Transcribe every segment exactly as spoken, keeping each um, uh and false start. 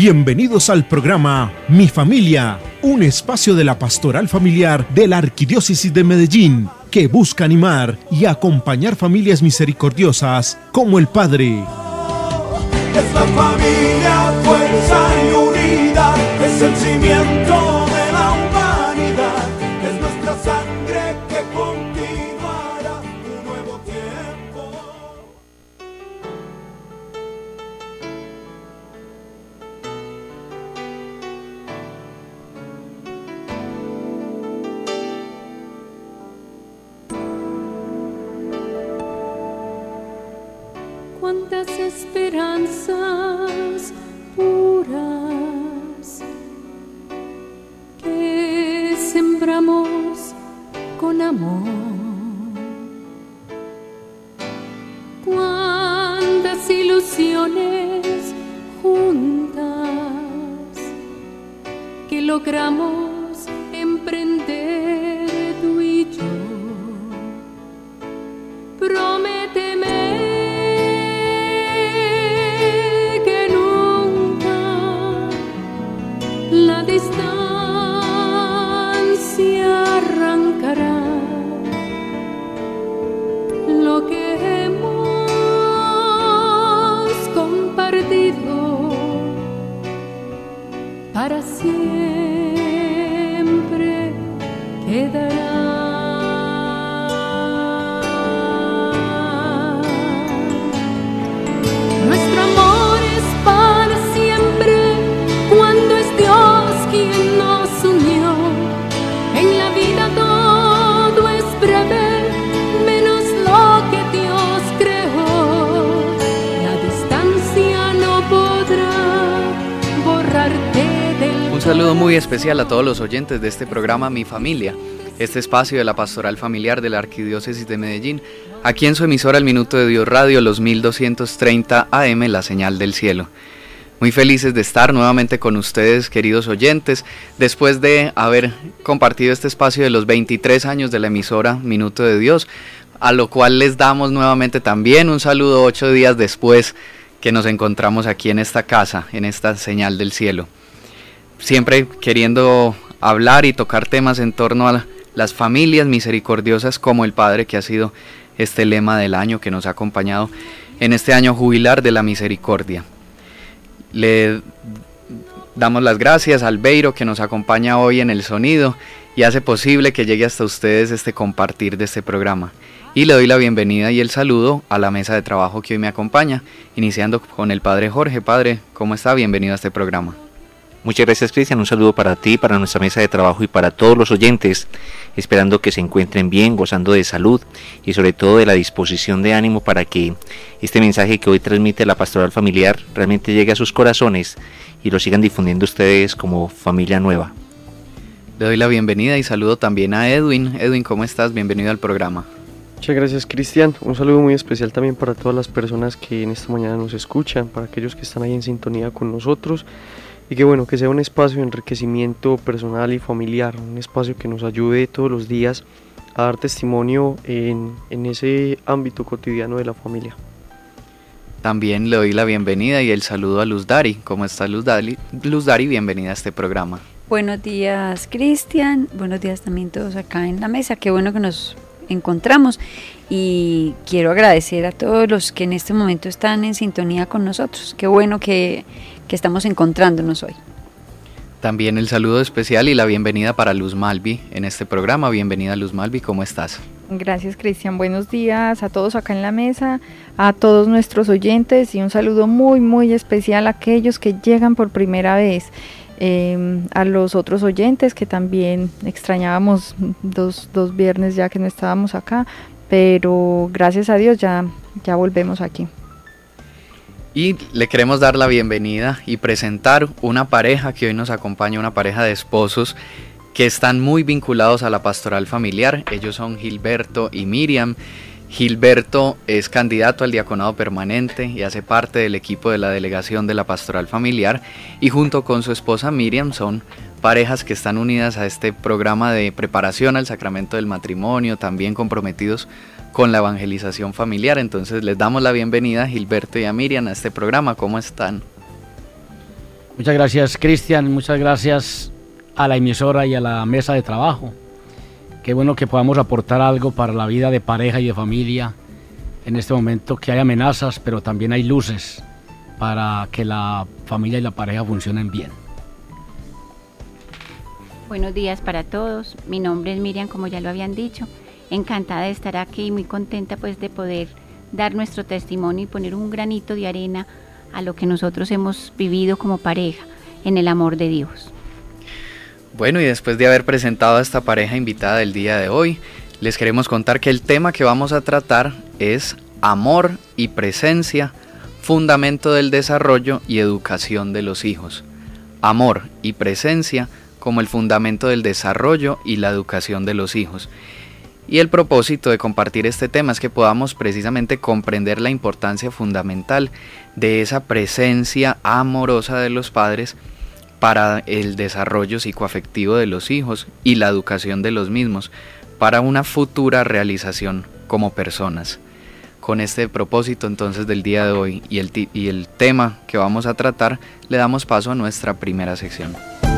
Bienvenidos al programa Mi Familia, un espacio de la pastoral familiar de la Arquidiócesis de Medellín que busca animar y acompañar familias misericordiosas como el Padre. Es la familia, fuerza y unidad, es el cimiento de la humanidad, es nuestra sangre que continuará un nuevo tiempo. Cuántas esperanzas puras que sembramos con amor, cuántas ilusiones juntas que logramos emprender tú y yo. Prométeme la distancia arrancará lo que hemos compartido para siempre quedará. Nuestro amor es para siempre cuando es Dios quien nos unió. En la vida todo es breve, menos lo que Dios creó. La distancia no podrá borrarte del... Un saludo muy especial a todos los oyentes de este programa Mi Familia, este espacio de la pastoral familiar de la Arquidiócesis de Medellín, aquí en su emisora El Minuto de Dios Radio, los mil doscientos treinta A M, la señal del cielo. Muy felices de estar nuevamente con ustedes, queridos oyentes, después de haber compartido este espacio de los veintitrés años de la emisora Minuto de Dios, a lo cual les damos nuevamente también un saludo ocho días después que nos encontramos aquí en esta casa, en esta señal del cielo. Siempre queriendo hablar y tocar temas en torno a las familias misericordiosas como el Padre, que ha sido este lema del año que nos ha acompañado en este año jubilar de la misericordia. Le damos las gracias a Albeiro, que nos acompaña hoy en el sonido y hace posible que llegue hasta ustedes este compartir de este programa. Y le doy la bienvenida y el saludo a la mesa de trabajo que hoy me acompaña, iniciando con el Padre Jorge. Padre, ¿cómo está? Bienvenido a este programa. Muchas gracias, Cristian. Un saludo para ti, para nuestra mesa de trabajo y para todos los oyentes, esperando que se encuentren bien, gozando de salud y sobre todo de la disposición de ánimo para que este mensaje que hoy transmite la pastoral familiar realmente llegue a sus corazones y lo sigan difundiendo ustedes como familia nueva. Le doy la bienvenida y saludo también a Edwin. Edwin, ¿cómo estás? Bienvenido al programa. Muchas gracias, Cristian. Un saludo muy especial también para todas las personas que en esta mañana nos escuchan, para aquellos que están ahí en sintonía con nosotros. Y que bueno, que sea un espacio de enriquecimiento personal y familiar, un espacio que nos ayude todos los días a dar testimonio en, en ese ámbito cotidiano de la familia. También le doy la bienvenida y el saludo a Luz Dari. ¿Cómo está Luz Dari? Luz Dari, bienvenida a este programa. Buenos días, Cristian. Buenos días también todos acá en la mesa. Qué bueno que nos encontramos y quiero agradecer a todos los que en este momento están en sintonía con nosotros. Qué bueno que, que estamos encontrándonos hoy. También el saludo especial y la bienvenida para Luz Malvi en este programa. Bienvenida, Luz Malvi, ¿cómo estás? Gracias, Cristian. Buenos días a todos acá en la mesa, a todos nuestros oyentes y un saludo muy muy especial a aquellos que llegan por primera vez. Eh, a los otros oyentes que también extrañábamos dos, dos viernes ya que no estábamos acá, pero gracias a Dios ya, ya volvemos aquí. Y le queremos dar la bienvenida y presentar una pareja que hoy nos acompaña, una pareja de esposos que están muy vinculados a la pastoral familiar. Ellos son Gilberto y Miriam. Gilberto es candidato al diaconado permanente y hace parte del equipo de la delegación de la pastoral familiar, y junto con su esposa Miriam son parejas que están unidas a este programa de preparación al sacramento del matrimonio, también comprometidos con la evangelización familiar. Entonces les damos la bienvenida a Gilberto y a Miriam a este programa. ¿Cómo están? Muchas gracias, Cristian, muchas gracias a la emisora y a la mesa de trabajo. Qué bueno que podamos aportar algo para la vida de pareja y de familia en este momento, que hay amenazas, pero también hay luces para que la familia y la pareja funcionen bien. Buenos días para todos, mi nombre es Miriam, como ya lo habían dicho, encantada de estar aquí y muy contenta pues de poder dar nuestro testimonio y poner un granito de arena a lo que nosotros hemos vivido como pareja en el amor de Dios. Bueno, y después de haber presentado a esta pareja invitada del día de hoy, les queremos contar que el tema que vamos a tratar es amor y presencia, fundamento del desarrollo y educación de los hijos. Amor y presencia como el fundamento del desarrollo y la educación de los hijos. Y el propósito de compartir este tema es que podamos precisamente comprender la importancia fundamental de esa presencia amorosa de los padres para el desarrollo psicoafectivo de los hijos y la educación de los mismos, para una futura realización como personas. Con este propósito entonces del día de hoy y el, y el tema que vamos a tratar, le damos paso a nuestra primera sección.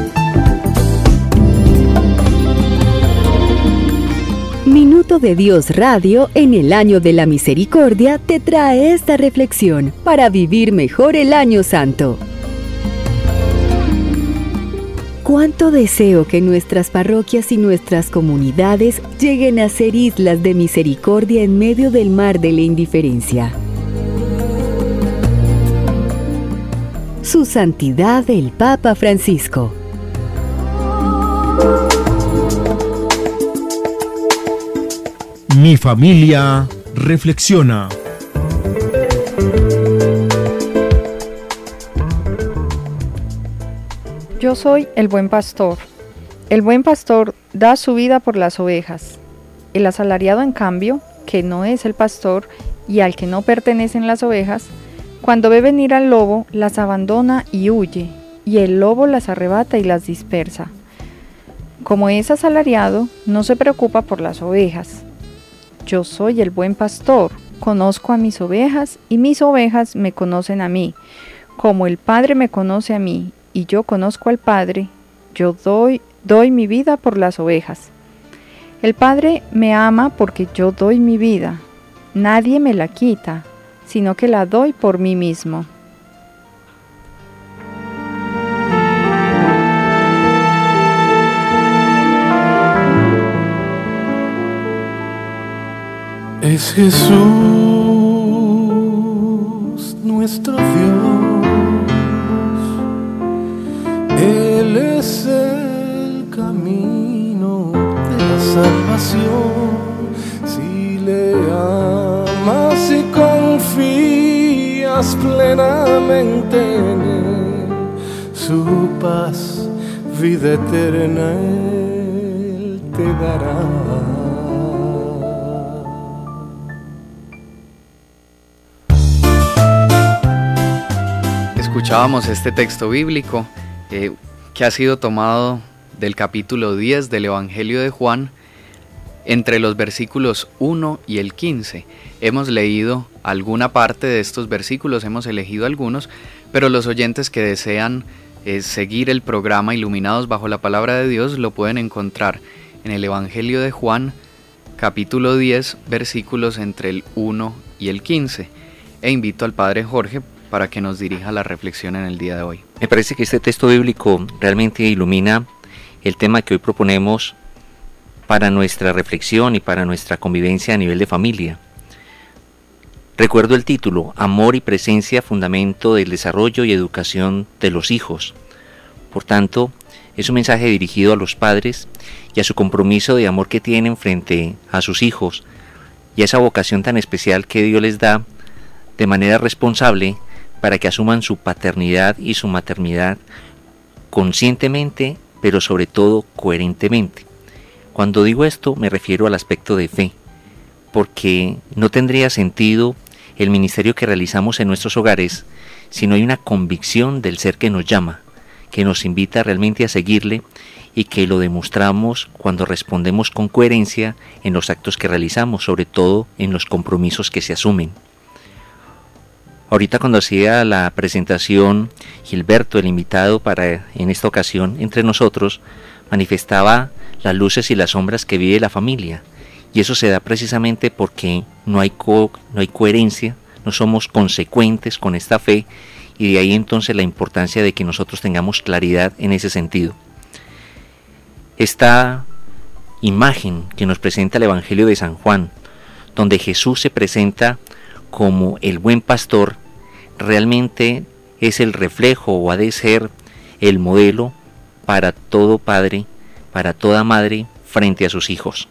Minuto de Dios Radio en el año de la misericordia te trae esta reflexión para vivir mejor el año santo. Cuánto deseo que nuestras parroquias y nuestras comunidades lleguen a ser islas de misericordia en medio del mar de la indiferencia. Su Santidad el Papa Francisco. Mi familia reflexiona. Yo soy el buen pastor. El buen pastor da su vida por las ovejas. El asalariado, en cambio, que no es el pastor y al que no pertenecen las ovejas, cuando ve venir al lobo, las abandona y huye, y el lobo las arrebata y las dispersa. Como es asalariado, no se preocupa por las ovejas. Yo soy el buen pastor, conozco a mis ovejas y mis ovejas me conocen a mí. Como el Padre me conoce a mí y yo conozco al Padre, yo doy, doy mi vida por las ovejas. El Padre me ama porque yo doy mi vida. Nadie me la quita, sino que la doy por mí mismo. Es Jesús nuestro Dios, Él es el camino de la salvación. Si le amas y confías plenamente en Él, su paz, vida eterna Él te dará. Escuchábamos este texto bíblico eh, que ha sido tomado del capítulo diez del Evangelio de Juan, entre los versículos uno y el quince. Hemos leído alguna parte de estos versículos, hemos elegido algunos, pero los oyentes que desean eh, seguir el programa Iluminados bajo la Palabra de Dios lo pueden encontrar en el Evangelio de Juan, capítulo diez, versículos entre el uno y el quince. E invito al Padre Jorge para que nos dirija la reflexión en el día de hoy. Me parece que este texto bíblico realmente ilumina el tema que hoy proponemos para nuestra reflexión y para nuestra convivencia a nivel de familia. Recuerdo el título, Amor y presencia, fundamento del desarrollo y educación de los hijos. Por tanto, es un mensaje dirigido a los padres y a su compromiso de amor que tienen frente a sus hijos y a esa vocación tan especial que Dios les da de manera responsable para que asuman su paternidad y su maternidad conscientemente, pero sobre todo coherentemente. Cuando digo esto me refiero al aspecto de fe, porque no tendría sentido el ministerio que realizamos en nuestros hogares si no hay una convicción del ser que nos llama, que nos invita realmente a seguirle y que lo demostramos cuando respondemos con coherencia en los actos que realizamos, sobre todo en los compromisos que se asumen. Ahorita cuando hacía la presentación, Gilberto, el invitado para en esta ocasión entre nosotros, manifestaba las luces y las sombras que vive la familia. Y eso se da precisamente porque no hay, co- no hay coherencia, no somos consecuentes con esta fe, y de ahí entonces la importancia de que nosotros tengamos claridad en ese sentido. Esta imagen que nos presenta el Evangelio de San Juan, donde Jesús se presenta como el buen pastor, realmente es el reflejo o ha de ser el modelo para todo padre, para toda madre frente a sus hijos.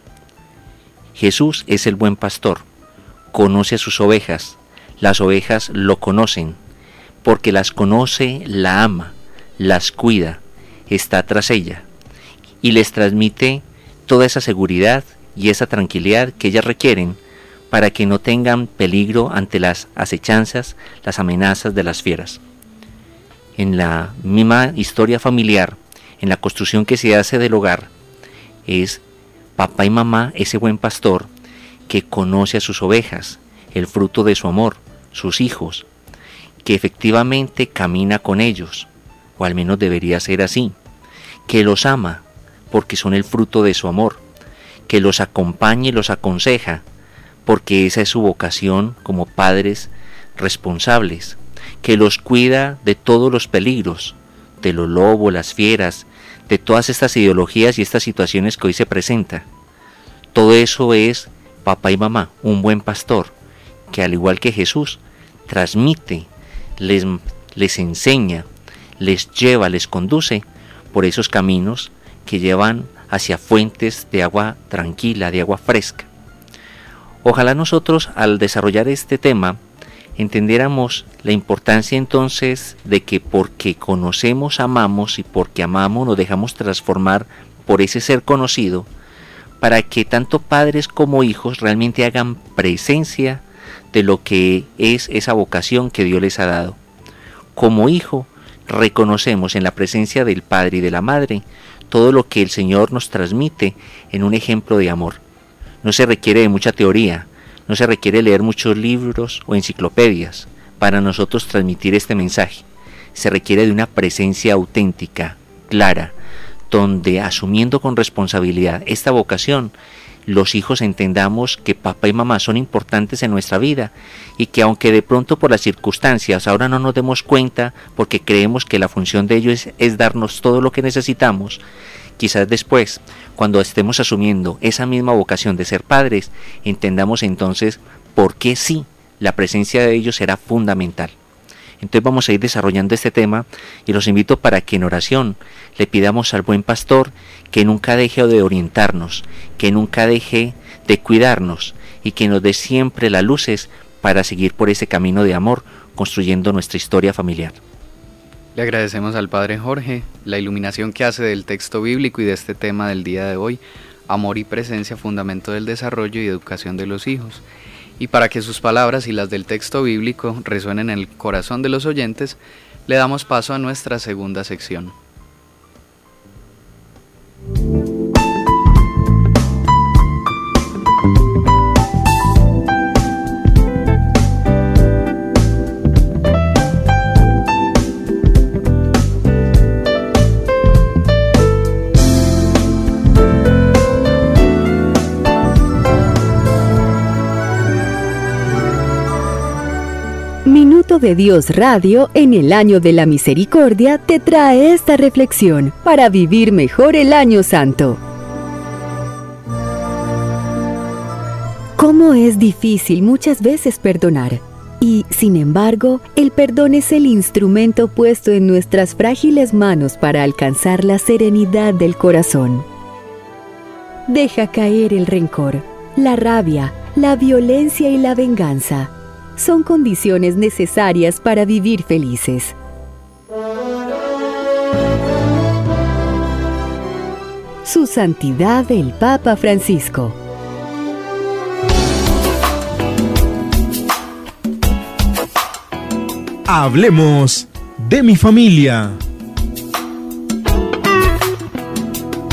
Jesús es el buen pastor, conoce a sus ovejas, las ovejas lo conocen, porque las conoce, la ama, las cuida, está tras ella, y les transmite toda esa seguridad y esa tranquilidad que ellas requieren para que no tengan peligro ante las acechanzas, las amenazas de las fieras. En la misma historia familiar, en la construcción que se hace del hogar, es papá y mamá, ese buen pastor que conoce a sus ovejas, el fruto de su amor, sus hijos, que efectivamente camina con ellos, o al menos debería ser así, que los ama porque son el fruto de su amor, que los acompaña y los aconseja, porque esa es su vocación como padres responsables, que los cuida de todos los peligros, de los lobos, las fieras, de todas estas ideologías y estas situaciones que hoy se presentan. Todo eso es papá y mamá, un buen pastor, que al igual que Jesús, transmite, les, les enseña, les lleva, les conduce por esos caminos que llevan hacia fuentes de agua tranquila, de agua fresca. Ojalá nosotros, al desarrollar este tema, entendiéramos la importancia entonces de que porque conocemos, amamos, y porque amamos nos dejamos transformar por ese ser conocido, para que tanto padres como hijos realmente hagan presencia de lo que es esa vocación que Dios les ha dado. Como hijo, reconocemos en la presencia del Padre y de la Madre todo lo que el Señor nos transmite en un ejemplo de amor. No se requiere de mucha teoría, no se requiere leer muchos libros o enciclopedias para nosotros transmitir este mensaje. Se requiere de una presencia auténtica, clara, donde asumiendo con responsabilidad esta vocación, los hijos entendamos que papá y mamá son importantes en nuestra vida y que aunque de pronto por las circunstancias ahora no nos demos cuenta porque creemos que la función de ellos es, es darnos todo lo que necesitamos, quizás después, cuando estemos asumiendo esa misma vocación de ser padres, entendamos entonces por qué sí la presencia de ellos será fundamental. Entonces vamos a ir desarrollando este tema y los invito para que en oración le pidamos al buen pastor que nunca deje de orientarnos, que nunca deje de cuidarnos y que nos dé siempre las luces para seguir por ese camino de amor construyendo nuestra historia familiar. Le agradecemos al Padre Jorge la iluminación que hace del texto bíblico y de este tema del día de hoy, amor y presencia, fundamento del desarrollo y educación de los hijos. Y para que sus palabras y las del texto bíblico resuenen en el corazón de los oyentes, le damos paso a nuestra segunda sección. Minuto de Dios Radio en el Año de la Misericordia te trae esta reflexión para vivir mejor el Año Santo. ¿Cómo es difícil muchas veces perdonar? Y, sin embargo, el perdón es el instrumento puesto en nuestras frágiles manos para alcanzar la serenidad del corazón. Deja caer el rencor, la rabia, la violencia y la venganza. Son condiciones necesarias para vivir felices. Su Santidad el Papa Francisco. Hablemos de mi familia.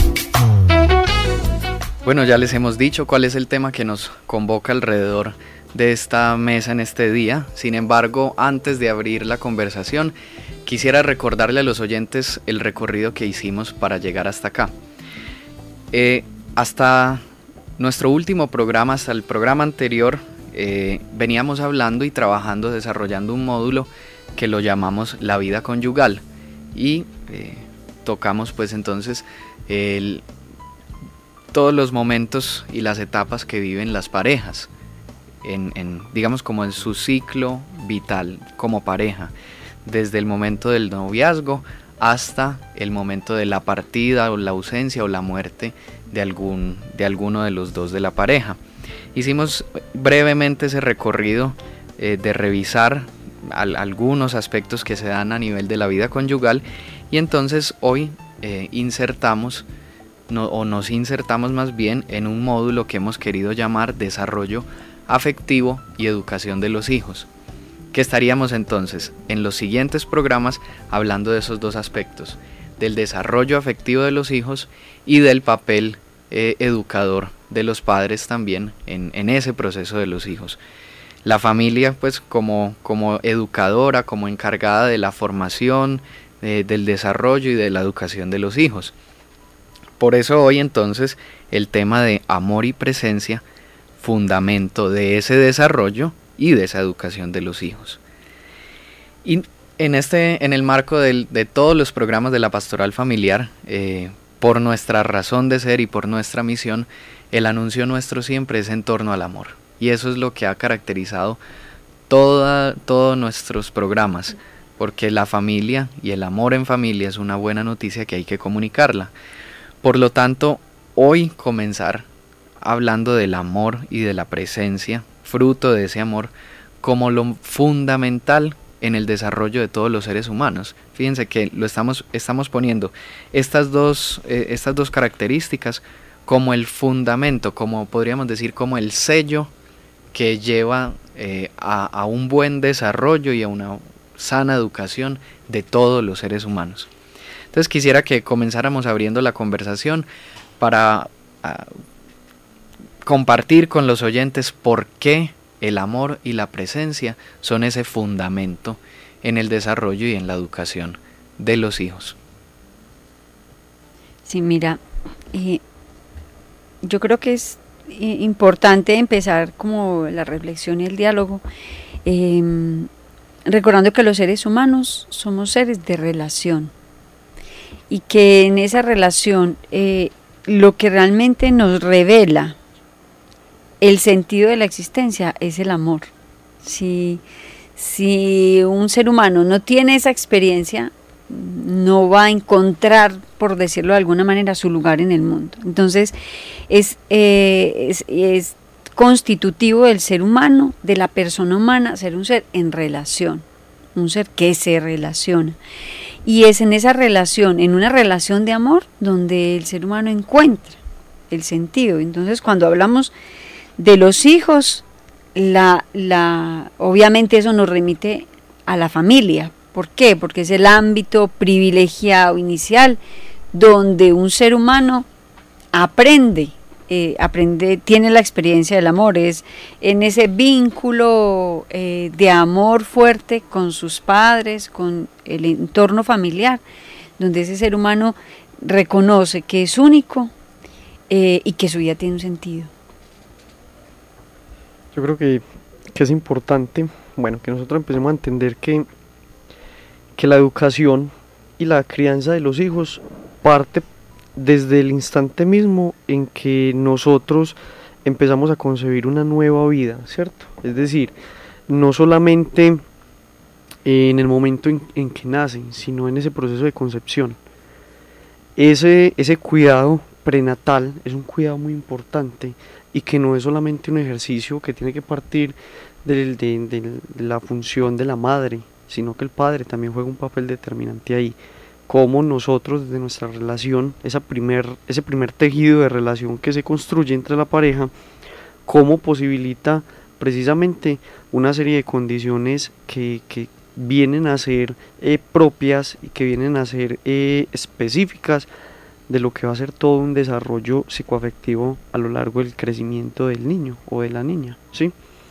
Bueno, ya les hemos dicho cuál es el tema que nos convoca alrededor de esta mesa en este día. Sin embargo, antes de abrir la conversación, quisiera recordarle a los oyentes el recorrido que hicimos para llegar hasta acá. Eh, hasta nuestro último programa, hasta el programa anterior, eh, veníamos hablando y trabajando, desarrollando un módulo que lo llamamos la vida conyugal, y eh, tocamos pues entonces el, todos los momentos y las etapas que viven las parejas, en, en, digamos como en su ciclo vital como pareja, desde el momento del noviazgo hasta el momento de la partida o la ausencia o la muerte de, algún, de alguno de los dos de la pareja. Hicimos brevemente ese recorrido eh, de revisar al, algunos aspectos que se dan a nivel de la vida conyugal, y entonces hoy eh, insertamos no, o nos insertamos más bien en un módulo que hemos querido llamar desarrollo afectivo y educación de los hijos, que estaríamos entonces en los siguientes programas hablando de esos dos aspectos, del desarrollo afectivo de los hijos y del papel eh, educador de los padres también en, en ese proceso de los hijos. La familia pues como, como educadora, como encargada de la formación, eh, del desarrollo y de la educación de los hijos. Por eso hoy entonces el tema de amor y presencia, fundamento de ese desarrollo y de esa educación de los hijos. Y en, este, en el marco del, de todos los programas de la pastoral familiar, eh, por nuestra razón de ser y por nuestra misión, el anuncio nuestro siempre es en torno al amor. Y eso es lo que ha caracterizado toda, todos nuestros programas, porque la familia y el amor en familia es una buena noticia que hay que comunicarla. Por lo tanto, hoy comenzar hablando del amor y de la presencia, fruto de ese amor, como lo fundamental en el desarrollo de todos los seres humanos. Fíjense que lo estamos, estamos poniendo estas dos, eh, estas dos características como el fundamento, como podríamos decir, como el sello que lleva eh, a, a un buen desarrollo y a una sana educación de todos los seres humanos. Entonces quisiera que comenzáramos abriendo la conversación para uh, compartir con los oyentes por qué el amor y la presencia son ese fundamento en el desarrollo y en la educación de los hijos. Sí, mira, eh, yo creo que es eh, importante empezar como la reflexión y el diálogo, eh, recordando que los seres humanos somos seres de relación, y que en esa relación eh, lo que realmente nos revela el sentido de la existencia es el amor. Si, si un ser humano no tiene esa experiencia, no va a encontrar, por decirlo de alguna manera, su lugar en el mundo. Entonces es, eh, es, es constitutivo del ser humano, de la persona humana, ser un ser en relación, un ser que se relaciona. Y es en esa relación, en una relación de amor, donde el ser humano encuentra el sentido. Entonces cuando hablamos de los hijos, la, la, obviamente eso nos remite a la familia. ¿Por qué? Porque es el ámbito privilegiado inicial donde un ser humano aprende, eh, aprende, tiene la experiencia del amor, es en ese vínculo eh, de amor fuerte con sus padres, con el entorno familiar, donde ese ser humano reconoce que es único eh, y que su vida tiene un sentido. Yo creo que, que es importante, bueno, que nosotros empecemos a entender que, que la educación y la crianza de los hijos parte desde el instante mismo en que nosotros empezamos a concebir una nueva vida, ¿cierto? Es decir, no solamente en el momento en, en que nacen, sino en ese proceso de concepción. Ese, ese cuidado prenatal es un cuidado muy importante, y que no es solamente un ejercicio que tiene que partir de, de, de, de la función de la madre, sino que el padre también juega un papel determinante ahí. Cómo nosotros desde nuestra relación, esa primer, ese primer tejido de relación que se construye entre la pareja, cómo posibilita precisamente una serie de condiciones que, que vienen a ser eh, propias y que vienen a ser eh, específicas de lo que va a ser todo un desarrollo psicoafectivo a lo largo del crecimiento del niño o de la niña, ¿sí?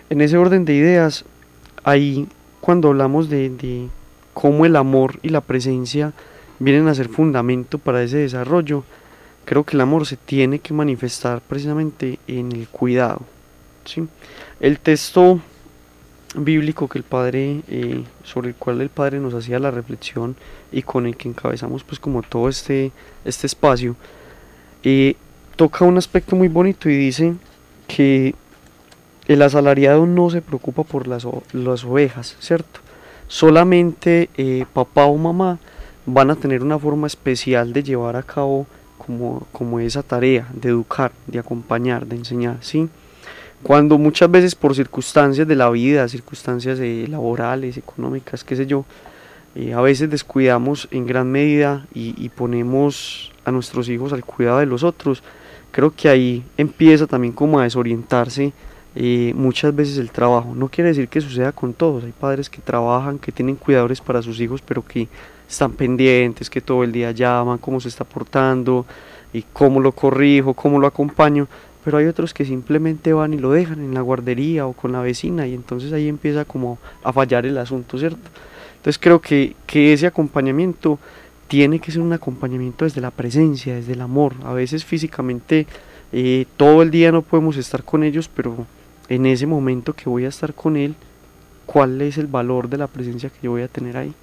En ese orden de ideas, ahí cuando hablamos de, de cómo el amor y la presencia vienen a ser fundamento para ese desarrollo, creo que el amor se tiene que manifestar precisamente en el cuidado, ¿sí? El texto bíblico que el Padre, eh, sobre el cual el Padre nos hacía la reflexión y con el que encabezamos pues como todo este, este espacio, eh, toca un aspecto muy bonito y dice que el asalariado no se preocupa por las, las ovejas, ¿cierto? Solamente eh, papá o mamá van a tener una forma especial de llevar a cabo como, como esa tarea, de educar, de acompañar, de enseñar, ¿sí? Cuando muchas veces por circunstancias de la vida, circunstancias eh, laborales, económicas, qué sé yo, eh, a veces descuidamos en gran medida y, y ponemos a nuestros hijos al cuidado de los otros, creo que ahí empieza también como a desorientarse eh, muchas veces el trabajo. No quiere decir que suceda con todos, hay padres que trabajan, que tienen cuidadores para sus hijos, pero que están pendientes, que todo el día llaman, cómo se está portando, y cómo lo corrijo, cómo lo acompaño, pero hay otros que simplemente van y lo dejan en la guardería o con la vecina, y entonces ahí empieza como a fallar el asunto, ¿cierto? Entonces creo que, que ese acompañamiento tiene que ser un acompañamiento desde la presencia, desde el amor. A veces físicamente eh, todo el día no podemos estar con ellos, pero en ese momento que voy a estar con él, ¿cuál es el valor de la presencia que yo voy a tener ahí?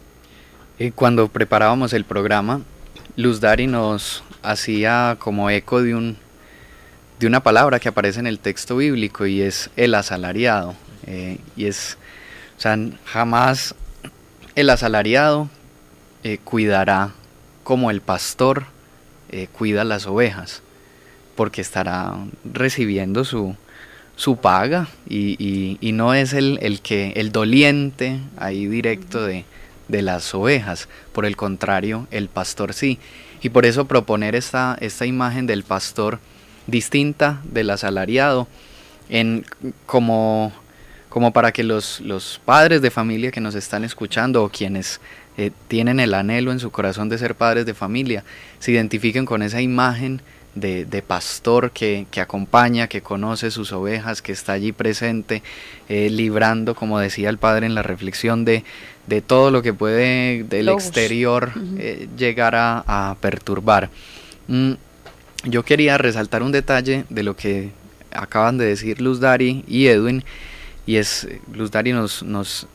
Eh, cuando preparábamos el programa, Luz Dari nos hacía como eco de un de una palabra que aparece en el texto bíblico y es el asalariado. Eh, y es, o sea, jamás el asalariado eh, cuidará como el pastor eh, cuida las ovejas, porque estará recibiendo su, su paga y, y, y no es el, el que el doliente ahí directo de, de las ovejas. Por el contrario, el pastor sí. Y por eso proponer esta, esta imagen del pastor distinta del asalariado, en, como, como para que los, los padres de familia que nos están escuchando o quienes eh, tienen el anhelo en su corazón de ser padres de familia, se identifiquen con esa imagen de, de pastor que, que acompaña, que conoce sus ovejas, que está allí presente, eh, librando, como decía el padre en la reflexión, de, de todo lo que puede del Lobos. exterior eh, llegar a, a perturbar. Mm, Yo quería resaltar un detalle de lo que acaban de decir Luz Dari y Edwin, y es, Luz Dari nos, nos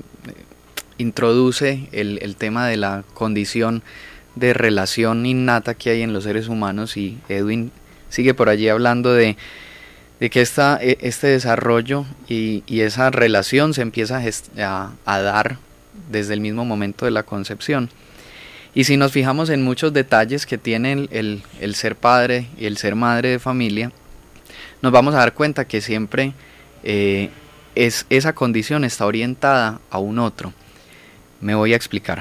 introduce el, el tema de la condición de relación innata que hay en los seres humanos, y Edwin sigue por allí hablando de, de que esta, este desarrollo y, y esa relación se empieza a, gest- a, a dar desde el mismo momento de la concepción. Y si nos fijamos en muchos detalles que tiene el, el, el ser padre y el ser madre de familia, nos vamos a dar cuenta que siempre eh, es, esa condición está orientada a un otro. Me voy a explicar.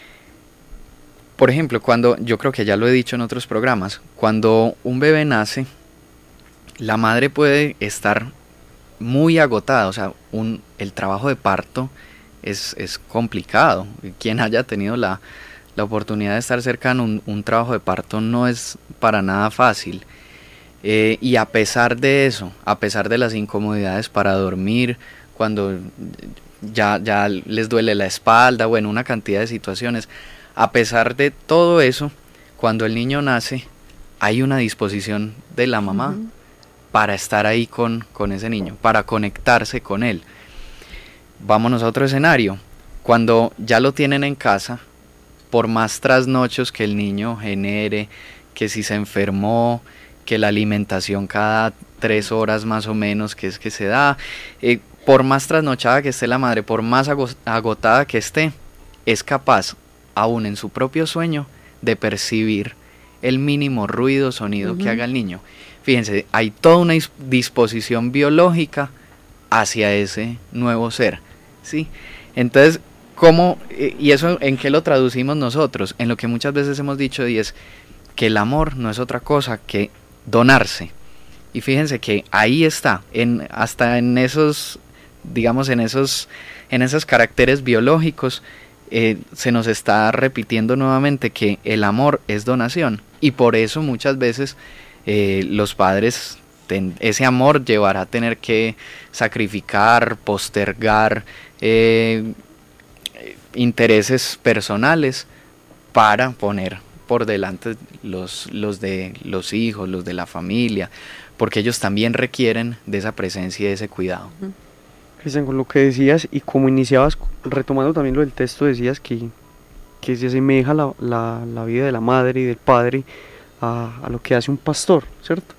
Por ejemplo, cuando, yo creo que ya lo he dicho en otros programas, cuando un bebé nace, la madre puede estar muy agotada, o sea, un, el trabajo de parto es, es complicado. Quien haya tenido la... La oportunidad de estar cercano a un, un trabajo de parto no es para nada fácil. Eh, y a pesar de eso, a pesar de las incomodidades para dormir, cuando ya, ya les duele la espalda, bueno, una cantidad de situaciones, a pesar de todo eso, cuando el niño nace, hay una disposición de la mamá uh-huh. para estar ahí con, con ese niño, para conectarse con él. Vámonos a otro escenario. Cuando ya lo tienen en casa, por más trasnochos que el niño genere, que si se enfermó, que la alimentación cada tres horas más o menos que es que se da, eh, por más trasnochada que esté la madre, por más agotada que esté, es capaz, aún en su propio sueño, de percibir el mínimo ruido, sonido uh-huh. que haga el niño. Fíjense, hay toda una disposición biológica hacia ese nuevo ser, ¿sí? Entonces, ¿cómo, y eso en qué lo traducimos nosotros? En lo que muchas veces hemos dicho, y es que el amor no es otra cosa que donarse. Y fíjense que ahí está, en, hasta en esos, digamos, en esos, en esos caracteres biológicos, eh, se nos está repitiendo nuevamente que el amor es donación. Y por eso muchas veces eh, los padres ten, ese amor llevará a tener que sacrificar, postergar eh, intereses personales para poner por delante los, los de los hijos, los de la familia, porque ellos también requieren de esa presencia y de ese cuidado. Cristian, con lo que decías y como iniciabas, retomando también lo del texto, decías que, que se asemeja la, la, la vida de la madre y del padre a, a lo que hace un pastor, ¿cierto?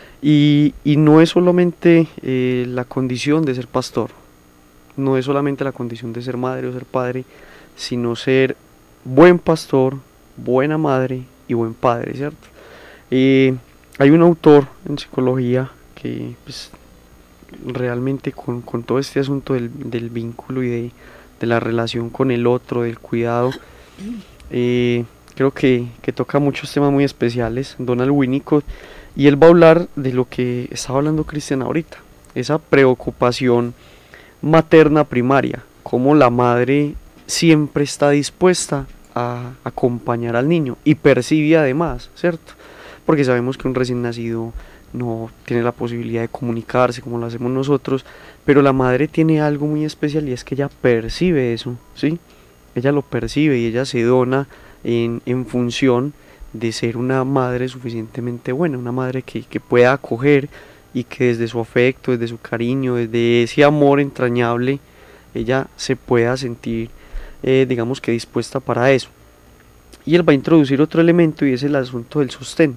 Y, y no es solamente eh, la condición de ser pastor, no es solamente la condición de ser madre o ser padre, sino ser buen pastor, buena madre y buen padre, ¿cierto? Eh, hay un autor en psicología que pues, realmente con, con todo este asunto del, del vínculo y de, de la relación con el otro, del cuidado, eh, creo que, que toca muchos temas muy especiales, Donald Winnicott, y él va a hablar de lo que estaba hablando Cristian ahorita, esa preocupación materna primaria, cómo la madre siempre está dispuesta a acompañar al niño y percibe además, ¿cierto? Porque sabemos que un recién nacido no tiene la posibilidad de comunicarse como lo hacemos nosotros, pero la madre tiene algo muy especial y es que ella percibe eso, ¿sí? Ella lo percibe y ella se dona en, en función de ser una madre suficientemente buena, una madre que, que pueda acoger y que desde su afecto, desde su cariño, desde ese amor entrañable, ella se pueda sentir, eh, digamos que dispuesta para eso. Y él va a introducir otro elemento y es el asunto del sostén.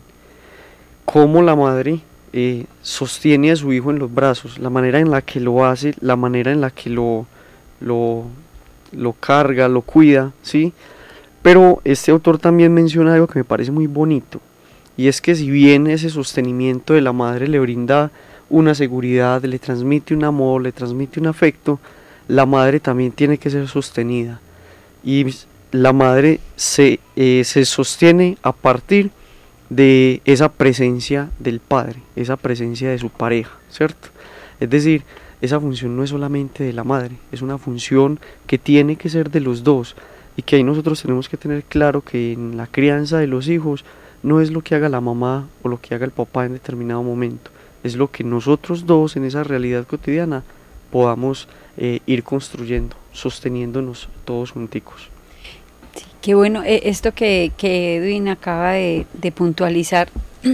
Cómo la madre eh, sostiene a su hijo en los brazos, la manera en la que lo hace, la manera en la que lo, lo, lo carga, lo cuida, ¿sí? Pero este autor también menciona algo que me parece muy bonito, y es que si bien ese sostenimiento de la madre le brinda una seguridad, le transmite un amor, le transmite un afecto, la madre también tiene que ser sostenida, y la madre se, eh, se sostiene a partir de esa presencia del padre, esa presencia de su pareja, ¿cierto? Es decir, esa función no es solamente de la madre, es una función que tiene que ser de los dos, y que ahí nosotros tenemos que tener claro que en la crianza de los hijos no es lo que haga la mamá o lo que haga el papá en determinado momento, es lo que nosotros dos en esa realidad cotidiana podamos eh, ir construyendo, sosteniéndonos todos junticos. Sí, qué bueno, eh, esto que, que Edwin acaba de, de puntualizar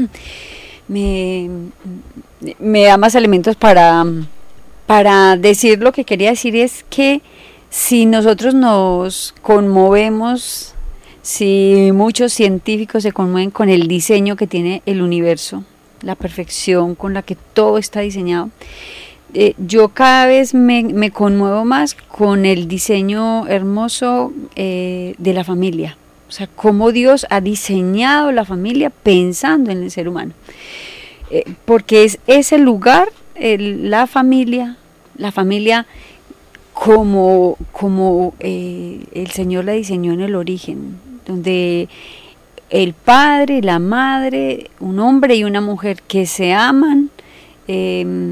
me, me da más elementos para, para decir lo que quería decir, es que si nosotros nos conmovemos, si muchos científicos se conmueven con el diseño que tiene el universo, la perfección con la que todo está diseñado, eh, yo cada vez me, me conmuevo más con el diseño hermoso eh, de la familia, o sea, cómo Dios ha diseñado la familia pensando en el ser humano, eh, porque es ese lugar, el, la familia, la familia como, como eh, el Señor la diseñó en el origen, donde el padre, la madre, un hombre y una mujer que se aman, eh,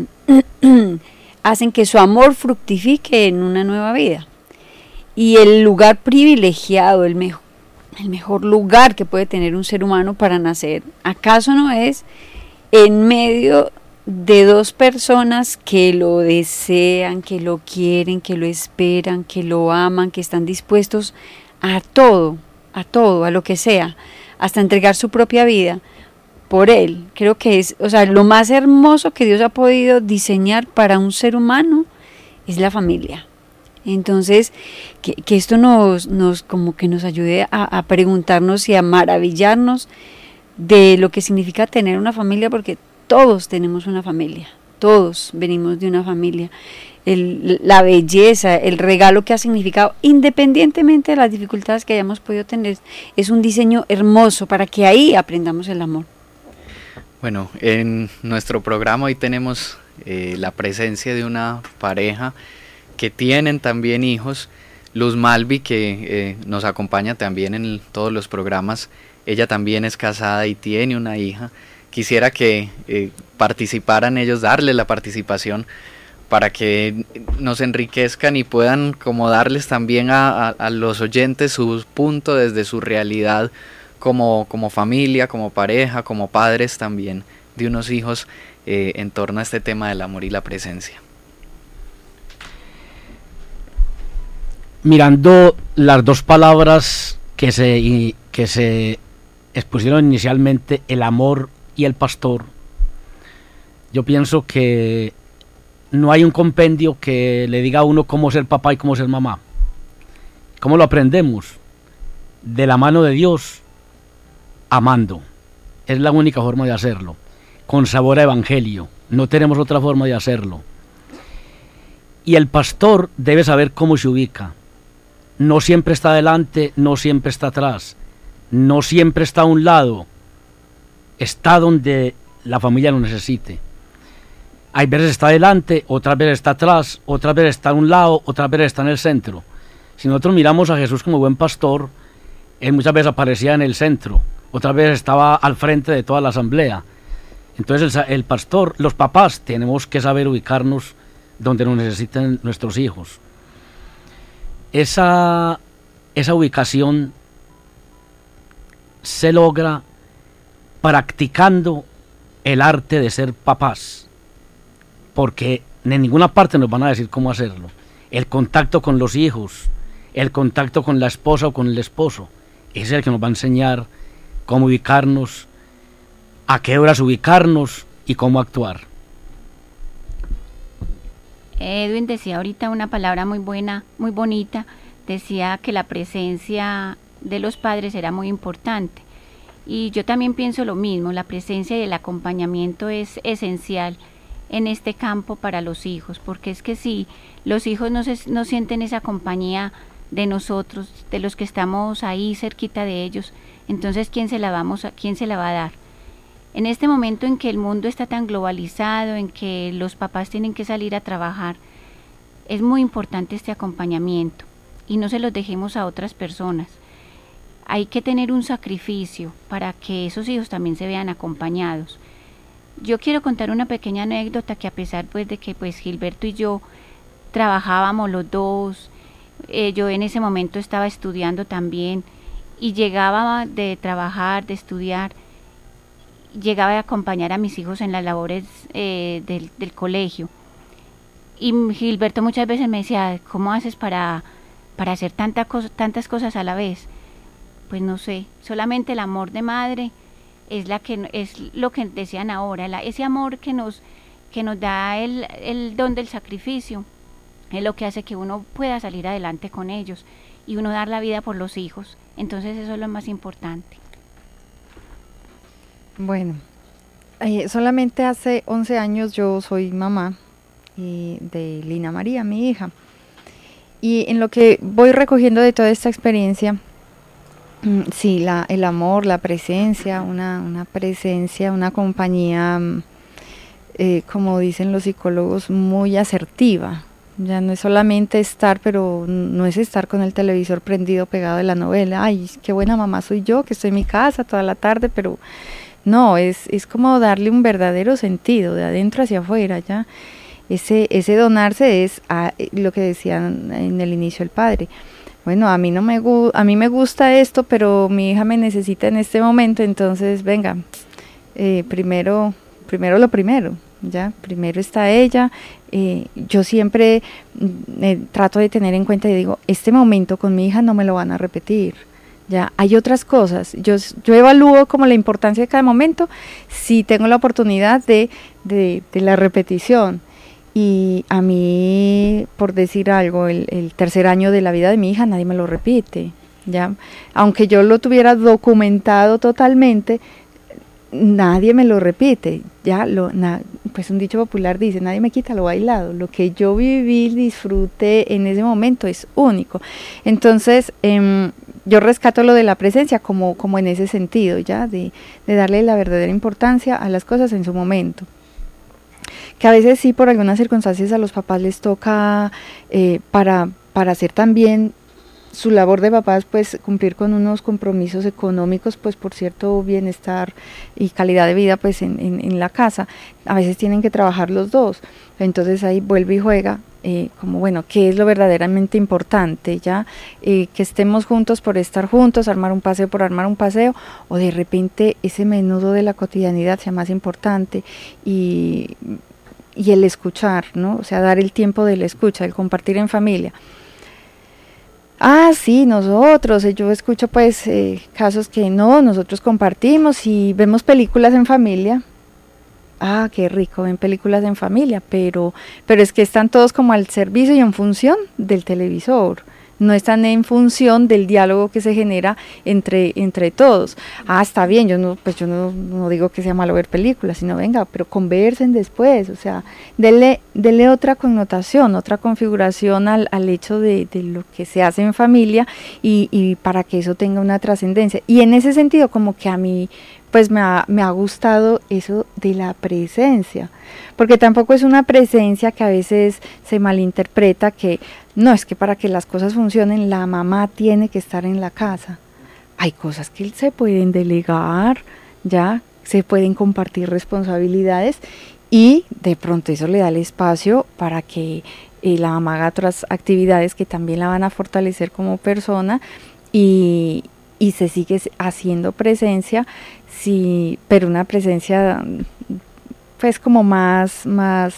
hacen que su amor fructifique en una nueva vida. Y el lugar privilegiado, el mejor, el mejor lugar que puede tener un ser humano para nacer, ¿acaso no es en medio de dos personas que lo desean, que lo quieren, que lo esperan, que lo aman, que están dispuestos a todo, a todo, a lo que sea, hasta entregar su propia vida por él? Creo que es, o sea, lo más hermoso que Dios ha podido diseñar para un ser humano es la familia. Entonces, que, que esto nos, nos, como que nos ayude a, a preguntarnos y a maravillarnos de lo que significa tener una familia, porque todos tenemos una familia, todos venimos de una familia. El, la belleza, el regalo que ha significado, independientemente de las dificultades que hayamos podido tener, es un diseño hermoso para que ahí aprendamos el amor. Bueno, en nuestro programa hoy tenemos eh, la presencia de una pareja que tienen también hijos. Luz Malvi, que eh, nos acompaña también en el, todos los programas, ella también es casada y tiene una hija. Quisiera que eh, participaran ellos, darles la participación para que nos enriquezcan y puedan como darles también a, a, a los oyentes su punto desde su realidad como, como familia, como pareja, como padres también de unos hijos eh, en torno a este tema del amor y la presencia? Mirando las dos palabras que se, que se expusieron inicialmente, el amor y el pastor, yo pienso que no hay un compendio que le diga a uno cómo ser papá y cómo ser mamá. ¿Cómo lo aprendemos? De la mano de Dios, amando. Es la única forma de hacerlo, con sabor a evangelio. No tenemos otra forma de hacerlo. Y el pastor debe saber cómo se ubica. No siempre está adelante, no siempre está atrás, no siempre está a un lado, está donde la familia lo necesite. Hay veces está adelante, otras veces está atrás, otras veces está a un lado, otras veces está en el centro. Si nosotros miramos a Jesús como buen pastor, él muchas veces aparecía en el centro, otras veces estaba al frente de toda la asamblea. Entonces el, el pastor, los papás, tenemos que saber ubicarnos donde nos necesiten nuestros hijos. Esa, esa ubicación se logra practicando el arte de ser papás, porque en ninguna parte nos van a decir cómo hacerlo. El contacto con los hijos, el contacto con la esposa o con el esposo, es el que nos va a enseñar cómo ubicarnos, a qué horas ubicarnos y cómo actuar. Edwin decía ahorita una palabra muy buena, muy bonita, decía que la presencia de los padres era muy importante, y yo también pienso lo mismo. La presencia y el acompañamiento es esencial en este campo para los hijos, porque es que si los hijos no, se, no sienten esa compañía de nosotros, de los que estamos ahí cerquita de ellos, entonces ¿quién se la vamos a, quién se la va a dar? En este momento en que el mundo está tan globalizado, en que los papás tienen que salir a trabajar, es muy importante este acompañamiento y no se los dejemos a otras personas. Hay que tener un sacrificio para que esos hijos también se vean acompañados. Yo quiero contar una pequeña anécdota que, a pesar pues de que pues Gilberto y yo trabajábamos los dos, eh, yo en ese momento estaba estudiando también, y llegaba de trabajar, de estudiar, llegaba a acompañar a mis hijos en las labores eh, del, del colegio, y Gilberto muchas veces me decía, ¿cómo haces para, para hacer tanta cosa, tantas cosas a la vez? Pues no sé, solamente el amor de madre es la que es lo que decían ahora, la, ese amor que nos que nos da el, el don del sacrificio, es lo que hace que uno pueda salir adelante con ellos y uno dar la vida por los hijos. Entonces eso es lo más importante. Bueno, eh, solamente hace once años yo soy mamá eh, de Lina María, mi hija, y en lo que voy recogiendo de toda esta experiencia, mm, sí, la, el amor, la presencia, una, una presencia, una compañía, eh, como dicen los psicólogos, muy asertiva. Ya no es solamente estar, pero no es estar con el televisor prendido pegado de la novela, ay, qué buena mamá soy yo, que estoy en mi casa toda la tarde, pero no, es, es como darle un verdadero sentido, de adentro hacia afuera, ya. Ese, ese donarse es a, lo que decían en el inicio el padre. Bueno, a mí no me gu- a mí me gusta esto, pero mi hija me necesita en este momento, entonces venga, eh, primero, primero lo primero, ya, primero está ella. Eh, yo siempre eh, trato de tener en cuenta y digo, este momento con mi hija no me lo van a repetir. Ya, hay otras cosas, yo, yo evalúo como la importancia de cada momento si tengo la oportunidad de, de, de la repetición. Y a mí, por decir algo, el, el tercer año de la vida de mi hija nadie me lo repite, ya, aunque yo lo tuviera documentado totalmente, nadie me lo repite, ya, lo, na, pues un dicho popular dice, nadie me quita lo bailado, lo que yo viví, disfruté en ese momento es único. Entonces, eh, yo rescato lo de la presencia como, como en ese sentido, ya, de, de darle la verdadera importancia a las cosas en su momento. Que a veces sí, por algunas circunstancias a los papás les toca, eh, para, para hacer también su labor de papás, pues cumplir con unos compromisos económicos, pues por cierto bienestar y calidad de vida pues en, en, en la casa. A veces tienen que trabajar los dos, entonces ahí vuelve y juega eh, como bueno, qué es lo verdaderamente importante, ya, eh, que estemos juntos por estar juntos, armar un paseo por armar un paseo, o de repente ese menudo de la cotidianidad sea más importante, y, y el escuchar, ¿no? O sea, dar el tiempo de la escucha, el compartir en familia. Ah, sí, nosotros, yo escucho pues eh, casos que no, nosotros compartimos y vemos películas en familia. Ah, qué rico, ven películas en familia, pero, pero es que están todos como al servicio y en función del televisor, no están en función del diálogo que se genera entre, entre todos. Ah, está bien, yo no, pues yo no, no digo que sea malo ver películas, sino venga, pero conversen después, o sea, denle, denle otra connotación, otra configuración al, al hecho de, de lo que se hace en familia, y, y para que eso tenga una trascendencia. Y en ese sentido, como que a mí pues me ha, me ha gustado eso de la presencia, porque tampoco es una presencia que a veces se malinterpreta, que no, es que para que las cosas funcionen la mamá tiene que estar en la casa. Hay cosas que se pueden delegar, ya, se pueden compartir responsabilidades, y de pronto eso le da el espacio para que eh, la mamá haga otras actividades que también la van a fortalecer como persona, y, y se sigue haciendo presencia, sí, pero una presencia pues como más, más,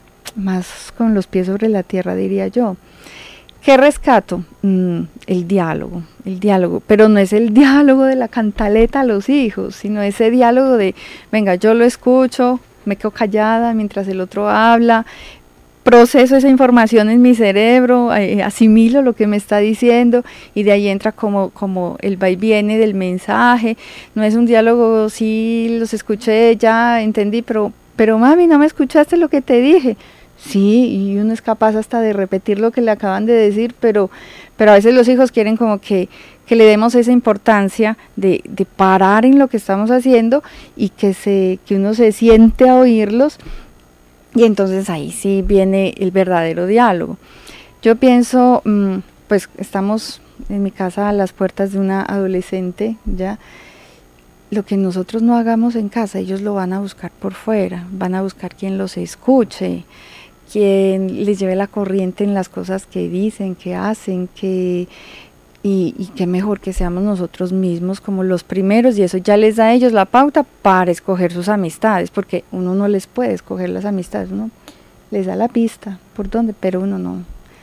más con los pies sobre la tierra, diría yo. ¿Qué rescato? Mm, el diálogo, el diálogo, pero no es el diálogo de la cantaleta a los hijos, sino ese diálogo de, venga, yo lo escucho, me quedo callada mientras el otro habla, proceso esa información en mi cerebro, eh, asimilo lo que me está diciendo, y de ahí entra como, como el va y viene del mensaje. No es un diálogo, sí, los escuché, ya entendí, pero, pero mami, ¿no me escuchaste lo que te dije? Sí, y uno es capaz hasta de repetir lo que le acaban de decir, pero, pero a veces los hijos quieren como que, que le demos esa importancia de, de parar en lo que estamos haciendo, y que, se, que uno se siente a oírlos. Y entonces ahí sí viene el verdadero diálogo. Yo pienso, mmm, pues estamos en mi casa a las puertas de una adolescente, ya, lo que nosotros no hagamos en casa, ellos lo van a buscar por fuera, van a buscar quien los escuche, quien les lleve la corriente en las cosas que dicen, que hacen, que... Y, y qué mejor que seamos nosotros mismos como los primeros, y eso ya les da a ellos la pauta para escoger sus amistades, porque uno no les puede escoger las amistades, uno les da la pista por dónde, pero uno no.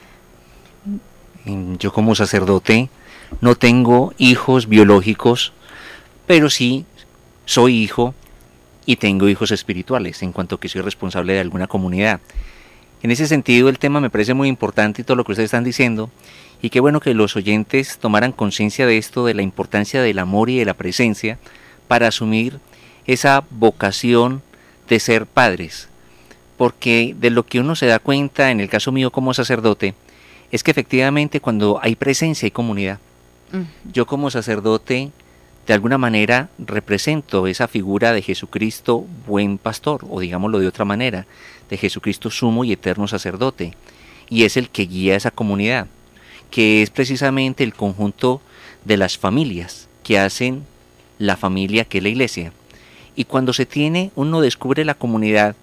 Yo como sacerdote no tengo hijos biológicos, pero sí soy hijo y tengo hijos espirituales, en cuanto que soy responsable de alguna comunidad. En ese sentido el tema me parece muy importante, y todo lo que ustedes están diciendo, y qué bueno que los oyentes tomaran conciencia de esto, de la importancia del amor y de la presencia, para asumir esa vocación de ser padres. Porque de lo que uno se da cuenta, en el caso mío como sacerdote, es que efectivamente cuando hay presencia hay comunidad. Uh-huh. Yo como sacerdote, de alguna manera, represento esa figura de Jesucristo buen pastor, o digámoslo de otra manera, de Jesucristo sumo y eterno sacerdote, y es el que guía esa comunidad, que es precisamente el conjunto de las familias que hacen la familia que es la iglesia. Y cuando se tiene, uno descubre la comunidad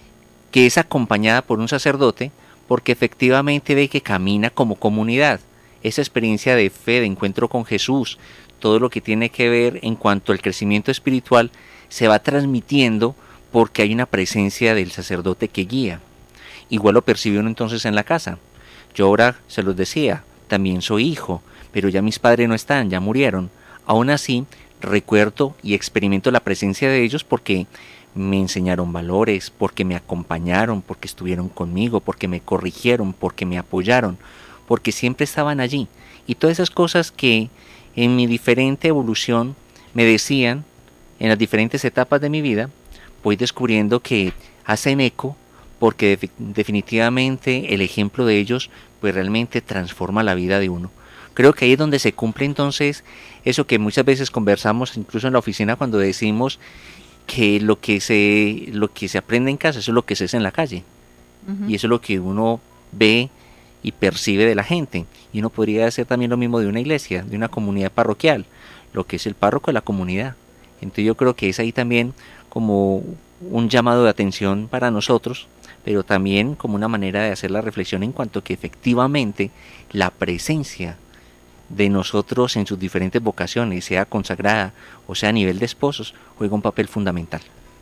que es acompañada por un sacerdote, porque efectivamente ve que camina como comunidad. Esa experiencia de fe, de encuentro con Jesús, todo lo que tiene que ver en cuanto al crecimiento espiritual, se va transmitiendo porque hay una presencia del sacerdote que guía. Igual lo percibe uno entonces en la casa. Yo ahora se los decía, también soy hijo, pero ya mis padres no están, ya murieron. Aún así, recuerdo y experimento la presencia de ellos porque me enseñaron valores, porque me acompañaron, porque estuvieron conmigo, porque me corrigieron, porque me apoyaron, porque siempre estaban allí. Y todas esas cosas que en mi diferente evolución me decían en las diferentes etapas de mi vida, voy descubriendo que hacen eco, porque de, definitivamente el ejemplo de ellos pues realmente transforma la vida de uno. Creo que ahí es donde se cumple entonces eso que muchas veces conversamos incluso en la oficina cuando decimos que lo que se, lo que se aprende en casa, eso es lo que se hace en la calle. Uh-huh. Y eso es lo que uno ve y percibe de la gente. Y uno podría hacer también lo mismo de una iglesia, de una comunidad parroquial, lo que es el párroco de la comunidad. Entonces yo creo que es ahí también como un llamado de atención para nosotros, pero también como una manera de hacer la reflexión en cuanto a que efectivamente la presencia de nosotros en sus diferentes vocaciones, sea consagrada o sea a nivel de esposos, juega un papel fundamental.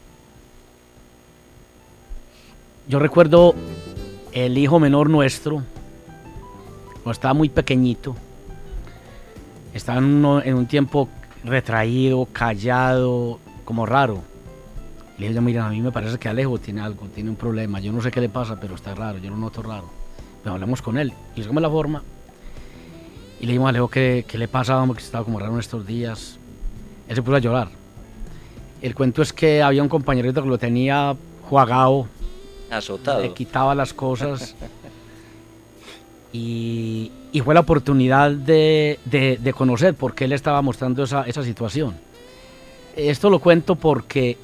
Yo recuerdo el hijo menor nuestro, cuando estaba muy pequeñito, estaba en, uno, en un tiempo retraído, callado, como raro. Le dije, mira, a mí me parece que Alejo tiene algo, tiene un problema, yo no sé qué le pasa, pero está raro, yo lo noto raro. Pero hablamos con él, y le sacamos la forma, y le dijimos a Alejo qué, qué le pasaba, porque estaba como raro en estos días. Él se puso a llorar. El cuento es que había un compañerito que lo tenía jugado, azotado, le quitaba las cosas, y, y fue la oportunidad de, de, de conocer por qué él estaba mostrando esa, esa situación. Esto lo cuento porque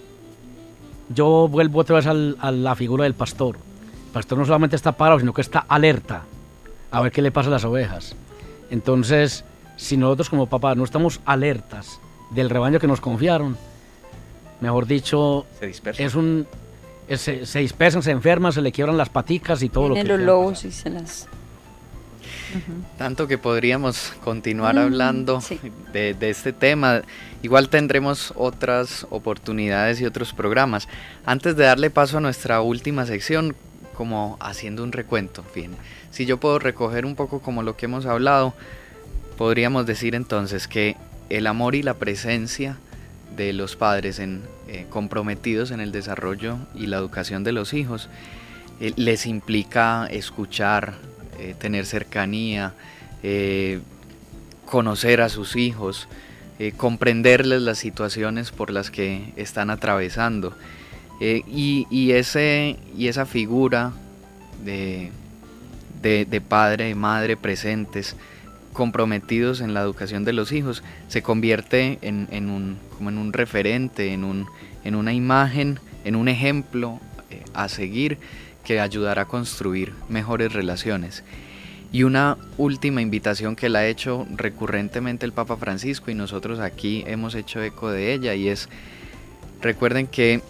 yo vuelvo otra vez al, a la figura del pastor. El pastor no solamente está parado, sino que está alerta a ver qué le pasa a las ovejas. Entonces, si nosotros como papás no estamos alertas del rebaño que nos confiaron, mejor dicho, se dispersan. Es un, es, se, se dispersan, se enferman, se le quiebran las paticas y todo lo que los lobos y se las... Uh-huh. Tanto que podríamos continuar mm, hablando sí. de, de este tema. Igual tendremos otras oportunidades y otros programas. Antes de darle paso a nuestra última sección, como haciendo un recuento, bien, si yo puedo recoger un poco como lo que hemos hablado, podríamos decir entonces que el amor y la presencia de los padres en, eh, comprometidos en el desarrollo y la educación de los hijos eh, les implica escuchar, eh, tener cercanía, eh, conocer a sus hijos, eh, comprenderles las situaciones por las que están atravesando. Eh, y, y, ese, y esa figura de, de, de padre y madre presentes, comprometidos en la educación de los hijos, se convierte en, en, un, como en un referente, en, un, en una imagen, en un ejemplo eh, a seguir que ayudará a construir mejores relaciones. Y una última invitación que la ha hecho recurrentemente el Papa Francisco, y nosotros aquí hemos hecho eco de ella, y es, recuerden que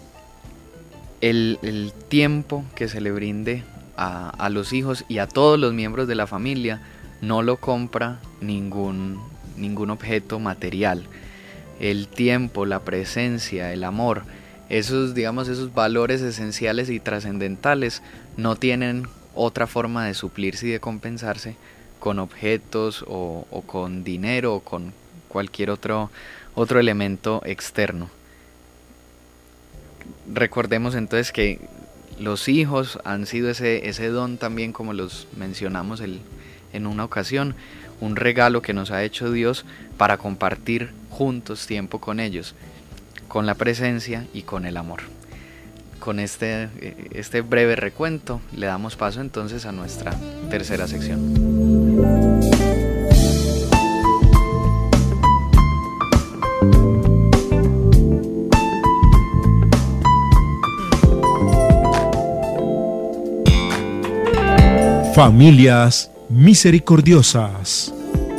El, el tiempo que se le brinde a, a los hijos y a todos los miembros de la familia no lo compra ningún, ningún objeto material. El tiempo, la presencia, el amor, esos, digamos, esos valores esenciales y trascendentales no tienen otra forma de suplirse y de compensarse con objetos o, o con dinero o con cualquier otro, otro elemento externo. Recordemos entonces que los hijos han sido ese, ese don también, como los mencionamos el, en una ocasión, un regalo que nos ha hecho Dios para compartir juntos tiempo con ellos, con la presencia y con el amor. Con este, este breve recuento le damos paso entonces a nuestra tercera sección. Familias misericordiosas.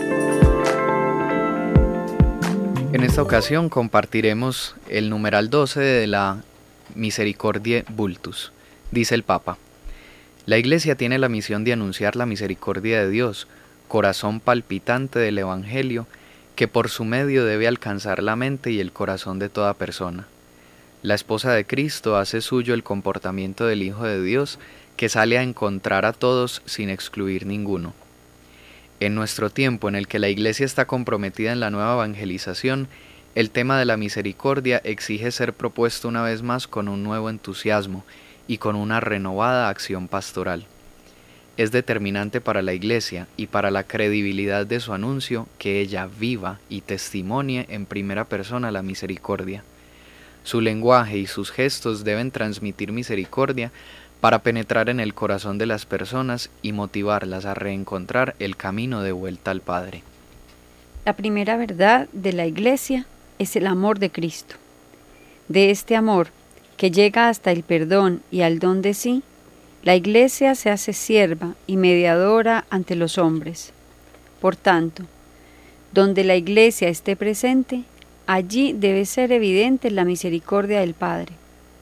En esta ocasión compartiremos el numeral doce de la Misericordiae Vultus. Dice el Papa: la Iglesia tiene la misión de anunciar la misericordia de Dios, corazón palpitante del Evangelio, que por su medio debe alcanzar la mente y el corazón de toda persona. La esposa de Cristo hace suyo el comportamiento del Hijo de Dios, que sale a encontrar a todos sin excluir ninguno. En nuestro tiempo en el que la Iglesia está comprometida en la nueva evangelización, el tema de la misericordia exige ser propuesto una vez más con un nuevo entusiasmo y con una renovada acción pastoral. Es determinante para la Iglesia y para la credibilidad de su anuncio que ella viva y testimonie en primera persona la misericordia. Su lenguaje y sus gestos deben transmitir misericordia para penetrar en el corazón de las personas y motivarlas a reencontrar el camino de vuelta al Padre. La primera verdad de la Iglesia es el amor de Cristo. De este amor, que llega hasta el perdón y al don de sí, la Iglesia se hace sierva y mediadora ante los hombres. Por tanto, donde la Iglesia esté presente, allí debe ser evidente la misericordia del Padre.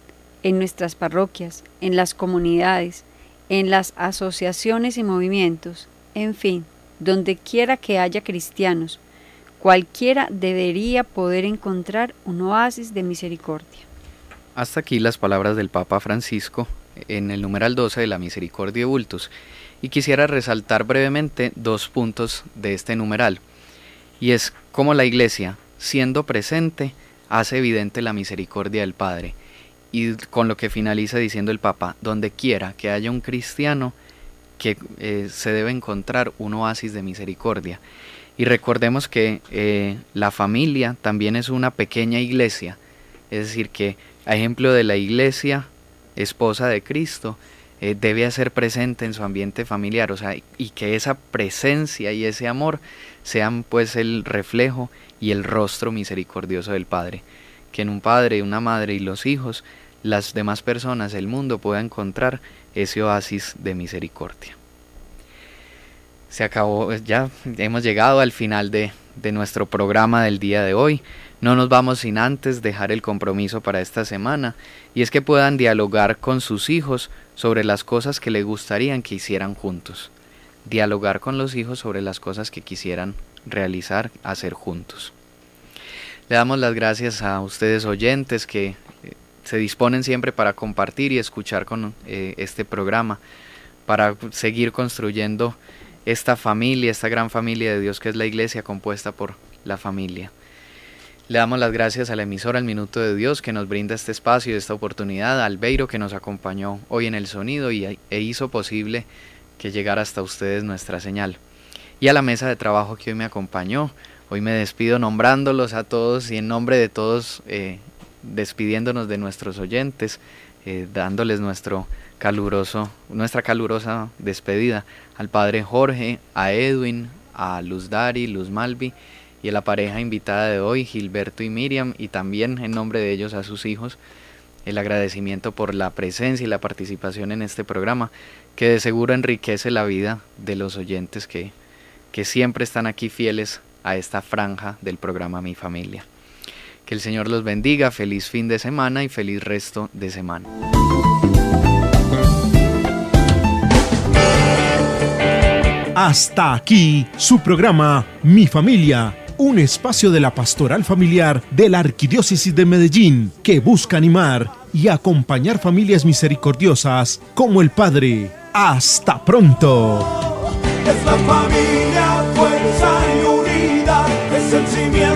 en nuestras parroquias, en las comunidades, en las asociaciones y movimientos, en fin, donde quiera que haya cristianos, cualquiera debería poder encontrar un oasis de misericordia. Hasta aquí las palabras del Papa Francisco en el numeral doce de la Misericordia Vultus, y quisiera resaltar brevemente dos puntos de este numeral, y es cómo la Iglesia, siendo presente, hace evidente la misericordia del Padre, y con lo que finaliza diciendo el Papa, donde quiera que haya un cristiano, que eh, se debe encontrar un oasis de misericordia. Y recordemos que eh, la familia también es una pequeña iglesia, es decir, que a ejemplo de la iglesia esposa de Cristo, eh, debe hacer presente en su ambiente familiar, o sea, y que esa presencia y ese amor sean pues el reflejo y el rostro misericordioso del Padre, que en un padre, una madre y los hijos, las demás personas, el mundo pueda encontrar ese oasis de misericordia. Se acabó, ya hemos llegado al final de, de nuestro programa del día de hoy. No nos vamos sin antes dejar el compromiso para esta semana, y es que puedan dialogar con sus hijos sobre las cosas que les gustarían que hicieran juntos. Dialogar con los hijos sobre las cosas que quisieran realizar, hacer juntos. Le damos las gracias a ustedes oyentes que eh, se disponen siempre para compartir y escuchar con eh, este programa, para seguir construyendo esta familia, esta gran familia de Dios que es la Iglesia, compuesta por la familia. Le damos las gracias a la emisora El Minuto de Dios, que nos brinda este espacio y esta oportunidad, a Albeiro, que nos acompañó hoy en el sonido y, e hizo posible que llegara hasta ustedes nuestra señal, y a la mesa de trabajo que hoy me acompañó. Hoy me despido nombrándolos a todos y en nombre de todos eh, despidiéndonos de nuestros oyentes, eh, dándoles nuestro caluroso, nuestra calurosa despedida al Padre Jorge, a Edwin, a Luz Dari, Luz Malvi, y a la pareja invitada de hoy, Gilberto y Miriam, y también en nombre de ellos a sus hijos, el agradecimiento por la presencia y la participación en este programa, que de seguro enriquece la vida de los oyentes que, que siempre están aquí fieles a esta franja del programa Mi Familia. Que el Señor los bendiga, feliz fin de semana y feliz resto de semana. Hasta aquí su programa Mi Familia, un espacio de la pastoral familiar de la Arquidiócesis de Medellín que busca animar y acompañar familias misericordiosas como el Padre. ¡Hasta pronto! Es la familia, fuerza y unidad, es el cimiento